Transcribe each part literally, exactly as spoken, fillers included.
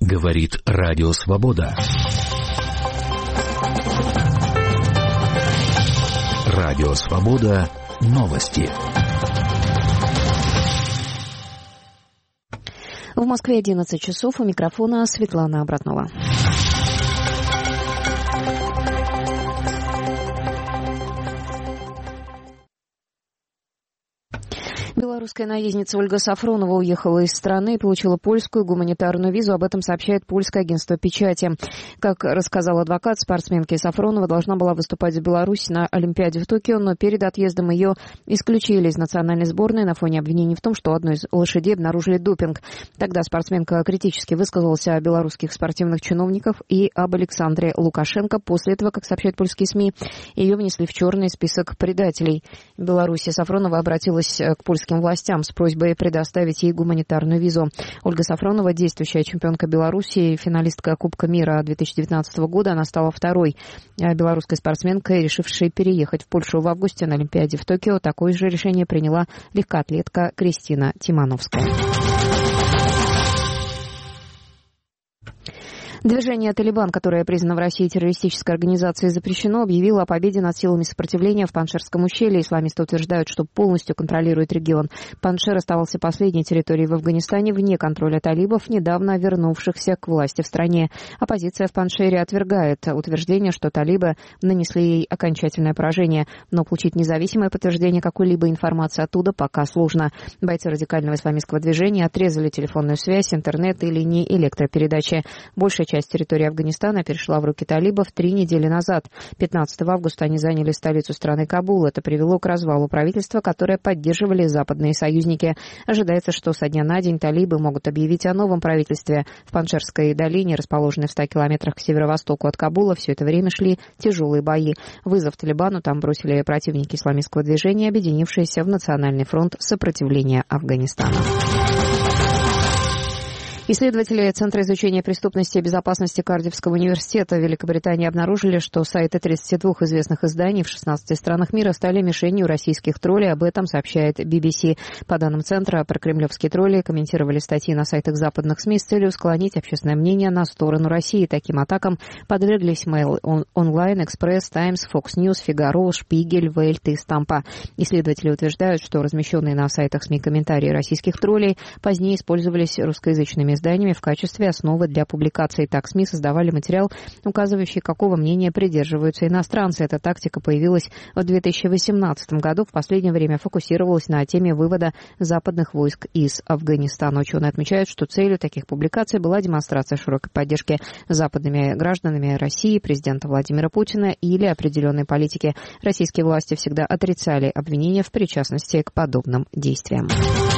Говорит Радио Свобода. Радио Свобода. Новости. В Москве одиннадцать часов. У микрофона Светлана Обратнова. Белорусская наездница Ольга Сафронова уехала из страны и получила польскую гуманитарную визу. Об этом сообщает польское агентство печати. Как рассказал адвокат спортсменки, Сафронова должна была выступать за Беларусь на Олимпиаде в Токио, но перед отъездом ее исключили из национальной сборной на фоне обвинений в том, что у одной из лошадей обнаружили допинг. Тогда спортсменка критически высказалась о белорусских спортивных чиновниках и об Александре Лукашенко. После этого, как сообщают польские СМИ, ее внесли в черный список предателей. В Беларуси Сафронова обратилась к польским властям с просьбой предоставить ей гуманитарную визу. Ольга Сафронова, действующая чемпионка Беларуси, финалистка Кубка мира две тысячи девятнадцатого года, она стала второй белорусской спортсменкой, решившей переехать в Польшу в августе на Олимпиаде в Токио. Такое же решение приняла легкоатлетка Кристина Тимановская. Движение «Талибан», которое признано в России террористической организацией, запрещено, объявило о победе над силами сопротивления в Паншерском ущелье. Исламисты утверждают, что полностью контролирует регион. Паншер оставался последней территорией в Афганистане вне контроля талибов, недавно вернувшихся к власти в стране. Оппозиция в Паншере отвергает утверждение, что талибы нанесли ей окончательное поражение. Но получить независимое подтверждение какой-либо информации оттуда пока сложно. Бойцы радикального исламистского движения отрезали телефонную связь, интернет и линии электропередачи. Большая часть Часть территории Афганистана перешла в руки талибов три недели назад. пятнадцатого августа они заняли столицу страны Кабул. Это привело к развалу правительства, которое поддерживали западные союзники. Ожидается, что со дня на день талибы могут объявить о новом правительстве. В Паншерской долине, расположенной в ста километрах к северо-востоку от Кабула, все это время шли тяжелые бои. Вызов Талибану там бросили противники исламистского движения, объединившиеся в Национальный фронт сопротивления Афганистана. Исследователи Центра изучения преступности и безопасности Кардифского университета Великобритании обнаружили, что сайты тридцати двух известных изданий в шестнадцати странах мира стали мишенью российских троллей. Об этом сообщает би би си. По данным Центра, прокремлевские тролли комментировали статьи на сайтах западных СМИ с целью склонить общественное мнение на сторону России. Таким атакам подверглись Mail Online, Express, Times, Fox News, Figaro, Шпигель, Welt и Стампа. Исследователи утверждают, что размещенные на сайтах СМИ комментарии российских троллей позднее использовались русскоязычными изданиями в качестве основы для публикации. Так, СМИ создавали материал, указывающий, какого мнения придерживаются иностранцы. Эта тактика появилась в две тысячи восемнадцатом году. В последнее время фокусировалась на теме вывода западных войск из Афганистана. Ученые отмечают, что целью таких публикаций была демонстрация широкой поддержки западными гражданами России, президента Владимира Путина или определенной политики. Российские власти всегда отрицали обвинения в причастности к подобным действиям.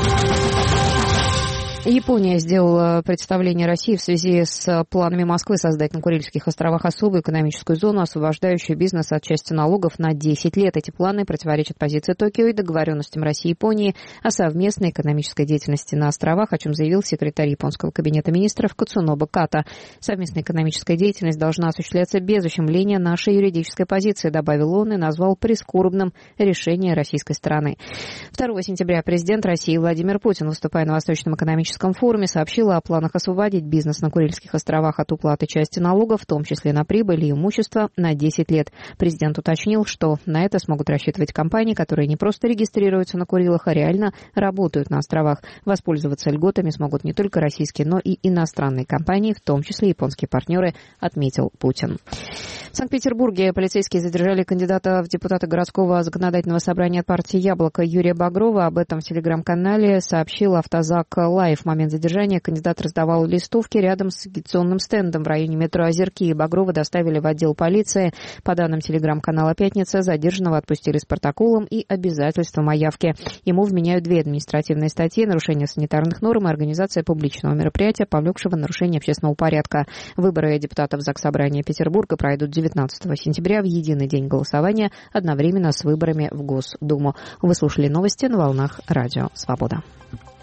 Япония сделала представление России в связи с планами Москвы создать на Курильских островах особую экономическую зону, освобождающую бизнес от части налогов на десять лет. Эти планы противоречат позиции Токио и договоренностям России и Японии о совместной экономической деятельности на островах, о чем заявил секретарь японского кабинета министров Кацуноба Ката. Совместная экономическая деятельность должна осуществляться без ущемления нашей юридической позиции, добавил он и назвал прискорбным решение российской стороны. второго сентября президент России Владимир Путин, выступая на Восточном экономическом форуме, сообщила о планах освободить бизнес на Курильских островах от уплаты части налогов, в том числе на прибыль и имущество, на десять лет. Президент уточнил, что на это смогут рассчитывать компании, которые не просто регистрируются на Курилах, а реально работают на островах. Воспользоваться льготами смогут не только российские, но и иностранные компании, в том числе японские партнеры, отметил Путин. В Санкт-Петербурге полицейские задержали кандидата в депутаты городского законодательного собрания от партии «Яблоко» Юрия Багрова. Об этом в телеграм-канале сообщил Автозак Лайв. В момент задержания кандидат раздавал листовки рядом с агитационным стендом в районе метро Озерки. Багрова доставили в отдел полиции. По данным телеграм-канала «Пятница», задержанного отпустили с протоколом и обязательством о явке. Ему вменяют две административные статьи: нарушение санитарных норм и организация публичного мероприятия, повлекшего нарушение общественного порядка. Выборы депутатов Заксобрания Петербурга пройдут девятнадцатого сентября в единый день голосования, одновременно с выборами в Госдуму. Вы слушали новости на волнах Радио Свобода.